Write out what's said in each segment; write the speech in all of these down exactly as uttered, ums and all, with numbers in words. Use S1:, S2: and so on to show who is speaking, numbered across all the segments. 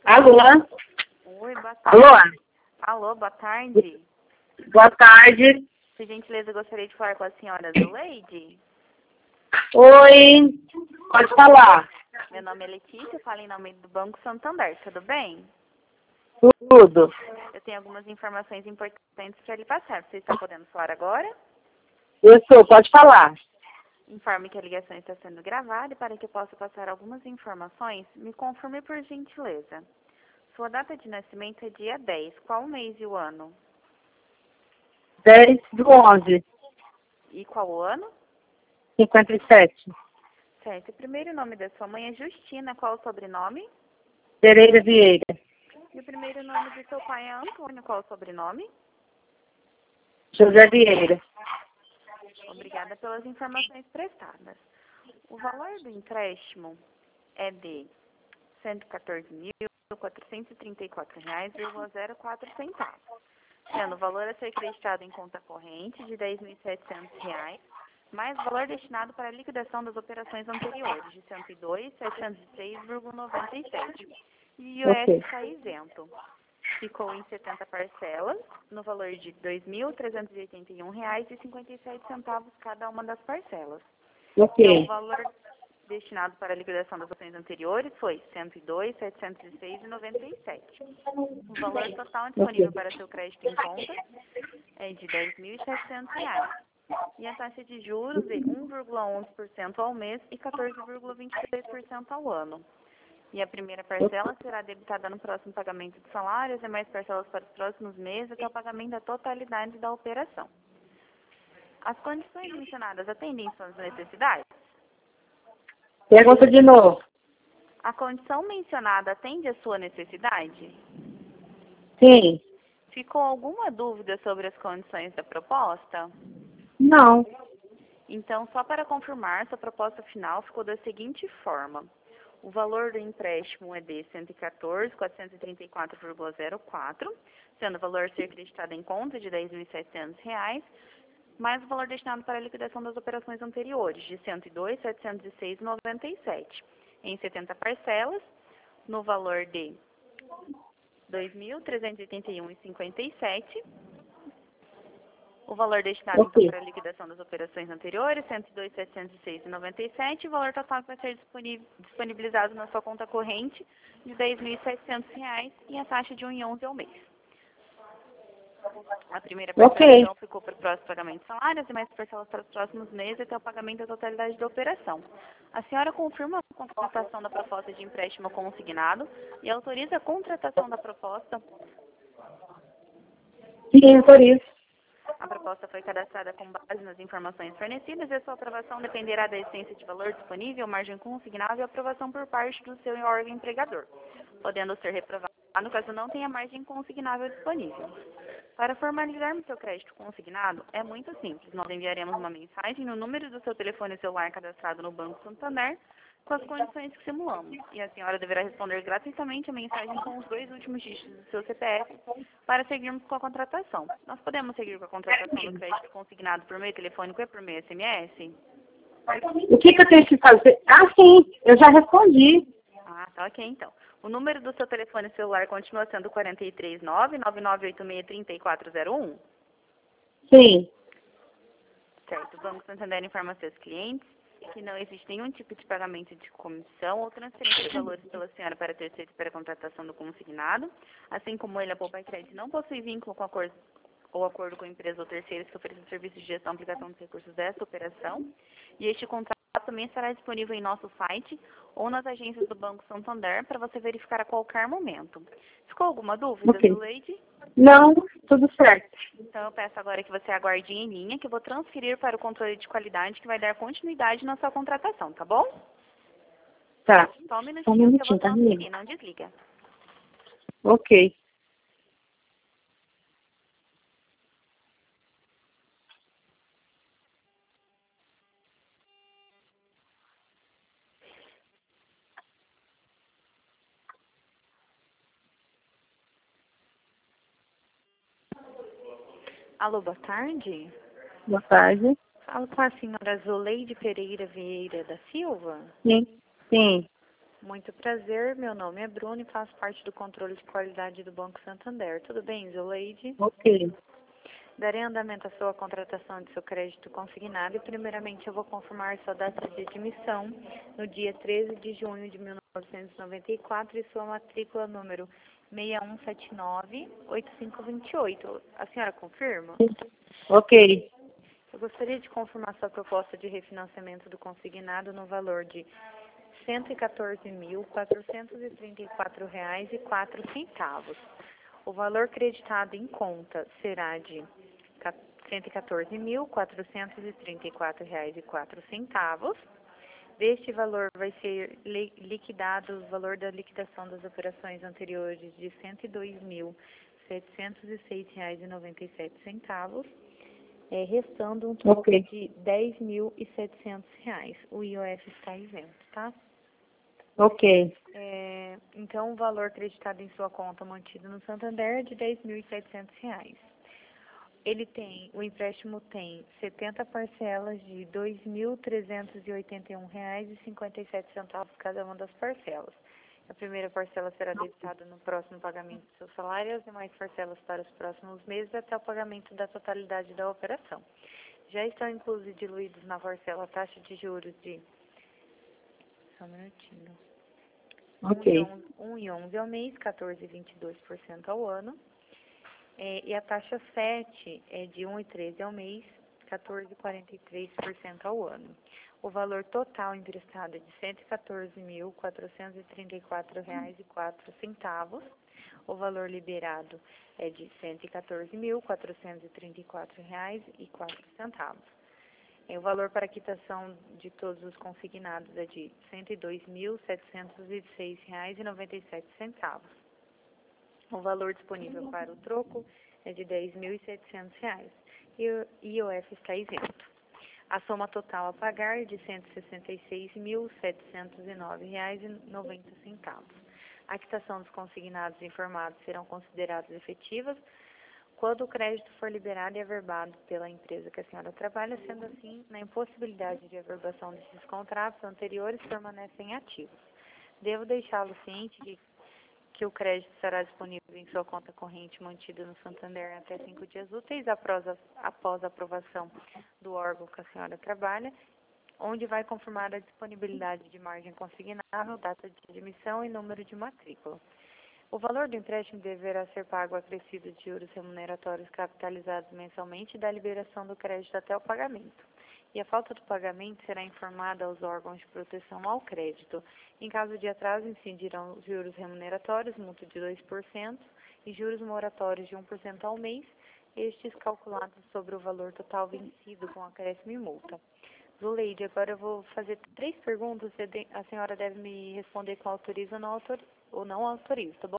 S1: Alô?
S2: Oi, boa tarde.
S1: Alô?
S2: Alô, boa tarde.
S1: Boa tarde.
S2: Por gentileza, eu gostaria de falar com a senhora Zuleide.
S1: Oi. Pode falar.
S2: Meu nome é Letícia, eu falo em nome do Banco Santander, tudo bem?
S1: Tudo.
S2: Eu tenho algumas informações importantes para lhe passar. Você está podendo falar agora?
S1: Isso, pode falar.
S2: Informe que a ligação está sendo gravada e para que eu possa passar algumas informações, me confirme por gentileza. Sua data de nascimento é dia dez. Qual o mês e o ano?
S1: dez do onze.
S2: E qual o ano?
S1: cinquenta e sete.
S2: Certo. O primeiro nome da sua mãe é Justina. Qual o sobrenome?
S1: Pereira Vieira.
S2: E o primeiro nome do seu pai é Antônio. Qual o sobrenome?
S1: José Vieira.
S2: Obrigada pelas informações prestadas. O valor do empréstimo é de cento e quatorze mil, quatrocentos e trinta e quatro reais e zero quatro centavos. Sendo o valor a ser creditado em conta corrente de dez mil e setecentos reais, mais o valor destinado para a liquidação das operações anteriores de cento e dois mil, setecentos e seis vírgula noventa e sete. E o I O S
S1: Ok.
S2: está isento. Ficou em setenta parcelas, no valor de dois mil trezentos e oitenta e um reais e cinquenta e sete centavos cada uma das parcelas. Então, o
S1: Ok.
S2: valor destinado para a liquidação das opções anteriores foi cento e dois mil, setecentos e seis reais e noventa e sete. O valor total disponível
S1: Ok.
S2: para seu crédito em conta é de dez mil e setecentos reais. E a taxa de juros de um vírgula onze por cento ao mês e quatorze vírgula vinte e três por cento ao ano. E a primeira parcela será debitada no próximo pagamento de salário, as demais parcelas para os próximos meses até o pagamento da totalidade da operação. As condições mencionadas atendem suas necessidades?
S1: Pergunta de novo.
S2: A condição mencionada atende a sua necessidade?
S1: Sim.
S2: Ficou alguma dúvida sobre as condições da proposta?
S1: Não.
S2: Então, só para confirmar, sua proposta final ficou da seguinte forma. O valor do empréstimo é de cento e quatorze mil, quatrocentos e trinta e quatro vírgula zero quatro, sendo o valor a ser creditado em conta de dez mil e setecentos reais, mais o valor destinado para a liquidação das operações anteriores, de cento e dois mil, setecentos e seis reais e noventa e sete, em setenta parcelas, no valor de dois mil trezentos e oitenta e um reais e cinquenta e sete. O valor destinado, então,
S1: Ok.
S2: para a liquidação das operações anteriores, cento e dois mil, setecentos e seis reais e noventa e sete. O valor total que vai ser disponibilizado na sua conta corrente de dez mil e setecentos reais e a taxa de um vírgula onze ao mês. A primeira parcela,
S1: Ok.
S2: então, ficou para o próximo pagamento de salários e mais parcelas para os próximos meses até o pagamento da totalidade da operação. A senhora confirma a contratação da proposta de empréstimo consignado e autoriza a contratação da proposta.
S1: Sim, por isso.
S2: A proposta foi cadastrada com base nas informações fornecidas e a sua aprovação dependerá da essência de valor disponível, margem consignável e aprovação por parte do seu órgão empregador, podendo ser reprovado caso não tenha margem consignável disponível. Para formalizarmos seu crédito consignado, é muito simples. Nós enviaremos uma mensagem no número do seu telefone celular cadastrado no Banco Santander com as condições que simulamos. E a senhora deverá responder gratuitamente a mensagem com os dois últimos dígitos do seu C P F para seguirmos com a contratação. Nós podemos seguir com a contratação do crédito consignado por meio telefônico e por meio S M S?
S1: O que, que eu tenho que fazer? Ah, sim. Eu já respondi.
S2: Ah, tá ok então. O número do seu telefone celular continua sendo quatro três nove, nove nove oito seis, três quatro zero um?
S1: Sim.
S2: Certo. O Banco Santander informa seus clientes que não existe nenhum tipo de pagamento de comissão ou transferência de valores pela senhora para terceiros para a contratação do consignado. Assim como ele, a Poupa Crédito não possui vínculo com acordo ou acordo com empresas ou terceiros que ofereçam serviços de gestão e aplicação dos recursos desta operação. E este contrato também estará disponível em nosso site ou nas agências do Banco Santander para você verificar a qualquer momento. Ficou alguma dúvida,
S1: Ok.
S2: Zuleide?
S1: Não, tudo certo.
S2: Então eu peço agora que você aguarde em linha, que eu vou transferir para o controle de qualidade que vai dar continuidade na sua contratação, tá bom?
S1: Tá.
S2: Só um
S1: Só um
S2: minutinho que eu vou
S1: minutinho, tá, menina?
S2: transferir, não desliga.
S1: Ok.
S2: Alô, boa tarde.
S1: Boa tarde.
S2: Falo com a senhora Zuleide Pereira Vieira da Silva.
S1: Sim. Sim.
S2: Muito prazer, meu nome é Bruno e faço parte do controle de qualidade do Banco Santander. Tudo bem, Zoleide?
S1: Ok.
S2: Darei andamento à sua contratação de seu crédito consignado e primeiramente eu vou confirmar sua data de admissão no dia treze de junho de mil novecentos e noventa e quatro e sua matrícula número seis um sete nove oito cinco dois oito. A senhora confirma?
S1: Ok.
S2: Eu gostaria de confirmar sua proposta de refinanciamento do consignado no valor de cento e quatorze mil, quatrocentos e trinta e quatro reais e quatro centavos. O valor creditado em conta será de cento e quatorze mil, quatrocentos e trinta e quatro reais e quatro centavos. Deste valor vai ser liquidado o valor da liquidação das operações anteriores de cento e dois mil, setecentos e seis reais e noventa e sete centavos, é, restando um troco
S1: Ok.
S2: de dez mil e setecentos reais. O I O F está isento, tá?
S1: Ok.
S2: É, então, o valor creditado em sua conta mantido no Santander é de dez mil e setecentos reais. Ele tem, o empréstimo tem setenta parcelas de dois mil trezentos e oitenta e um reais e cinquenta e sete centavos cada uma das parcelas. A primeira parcela será debitada no próximo pagamento do seu salário e as demais parcelas para os próximos meses até o pagamento da totalidade da operação. Já estão inclusos e diluídos na parcela a taxa de juros de... Só um minutinho.
S1: Ok.
S2: um e onze ao mês, quatorze vírgula vinte e dois por cento ao ano. É, e a taxa sete é de um e treze ao mês, quatorze vírgula quarenta e três por cento ao ano. O valor total emprestado é de cento e quatorze mil, quatrocentos e trinta e quatro reais e quatro centavos. O valor liberado é de cento e quatorze mil, quatrocentos e trinta e quatro reais e quatro centavos. É, o valor para quitação de todos os consignados é de cento e dois mil, setecentos e seis reais e noventa e sete centavos. O valor disponível para o troco é de dez mil e setecentos reais e o I O F está isento. A soma total a pagar é de cento e sessenta e seis mil, setecentos e nove reais e noventa centavos. A quitação dos consignados informados serão consideradas efetivas quando o crédito for liberado e averbado pela empresa que a senhora trabalha, sendo assim, na impossibilidade de averbação desses contratos anteriores permanecem ativos. Devo deixá-lo ciente que, que o crédito será disponível em sua conta corrente mantida no Santander até cinco dias úteis após a, após a aprovação do órgão que a senhora trabalha, onde vai confirmar a disponibilidade de margem consignável, data de admissão e número de matrícula. O valor do empréstimo deverá ser pago acrescido de juros remuneratórios capitalizados mensalmente da liberação do crédito até o pagamento. E a falta do pagamento será informada aos órgãos de proteção ao crédito. Em caso de atraso, incidirão os juros remuneratórios, multa de dois por cento, e juros moratórios de um por cento ao mês, estes calculados sobre o valor total vencido com acréscimo e multa. Zuleide, agora eu vou fazer três perguntas, a senhora deve me responder com autoriza ou não autoriza, ou não autoriza, tá bom?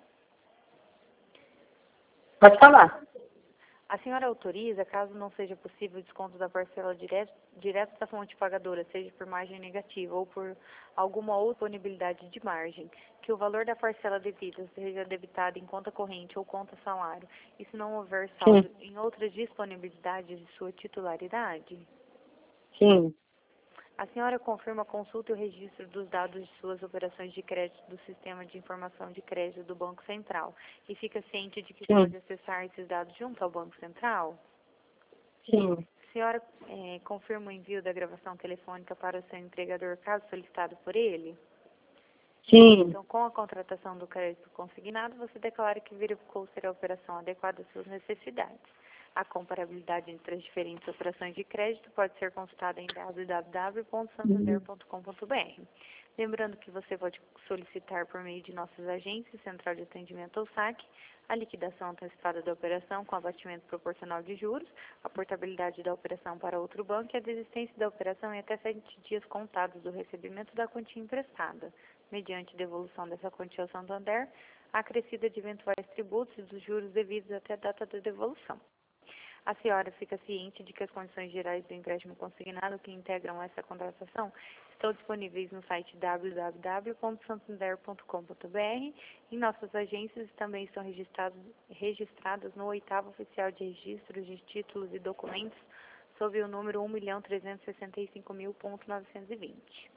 S1: Pode falar.
S2: A senhora autoriza, caso não seja possível o desconto da parcela direto, direto da fonte pagadora, seja por margem negativa ou por alguma outra disponibilidade de margem, que o valor da parcela devida seja debitado em conta corrente ou conta salário, e se não houver saldo
S1: Sim.
S2: em outras disponibilidades de sua titularidade?
S1: Sim.
S2: A senhora confirma a consulta e o registro dos dados de suas operações de crédito do Sistema de Informação de Crédito do Banco Central e fica ciente de que
S1: Sim.
S2: pode acessar esses dados junto ao Banco Central?
S1: Sim.
S2: A senhora é, confirma o envio da gravação telefônica para o seu empregador, caso solicitado por ele?
S1: Sim.
S2: Então, com a contratação do crédito consignado, você declara que verificou ser a operação adequada às suas necessidades. A comparabilidade entre as diferentes operações de crédito pode ser consultada em w w w ponto santander ponto com ponto b r. Lembrando que você pode solicitar por meio de nossas agências, Central de Atendimento ou S A C, a liquidação antecipada da operação com abatimento proporcional de juros, a portabilidade da operação para outro banco e a desistência da operação em até sete dias contados do recebimento da quantia emprestada, mediante devolução dessa quantia ao Santander, acrescida de eventuais tributos e dos juros devidos até a data da devolução. A senhora fica ciente de que as condições gerais do empréstimo consignado que integram essa contratação estão disponíveis no site w w w ponto santander ponto com ponto b r e nossas agências também estão registradas, registradas no oitavo oficial de registros de títulos e documentos sob o número um milhão trezentos e sessenta e cinco mil ponto novecentos e vinte.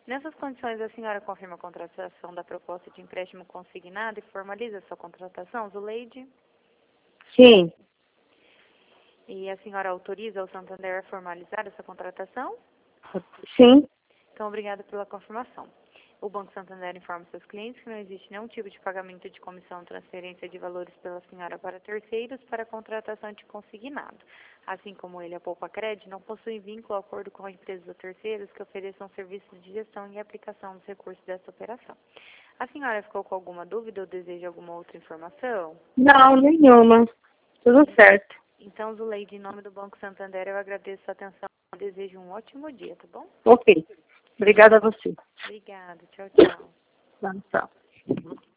S2: Nessas condições, a senhora confirma a contratação da proposta de empréstimo consignado e formaliza a sua contratação, Zuleide?
S1: Sim.
S2: E a senhora autoriza o Santander a formalizar essa contratação?
S1: Sim.
S2: Então, obrigada pela confirmação. O Banco Santander informa seus clientes que não existe nenhum tipo de pagamento de comissão ou transferência de valores pela senhora para terceiros para a contratação de consignado. Assim como ele, a Poupa Cred, não possui vínculo ou acordo com empresas ou terceiros que ofereçam serviços de gestão e aplicação dos recursos dessa operação. A senhora ficou com alguma dúvida ou deseja alguma outra informação?
S1: Não, nenhuma. Tudo certo.
S2: Então, Zuleide, em nome do Banco Santander, eu agradeço a atenção e desejo um ótimo dia, tá bom?
S1: Ok. Obrigada a você.
S2: Obrigada. Tchau, tchau.
S1: Tchau.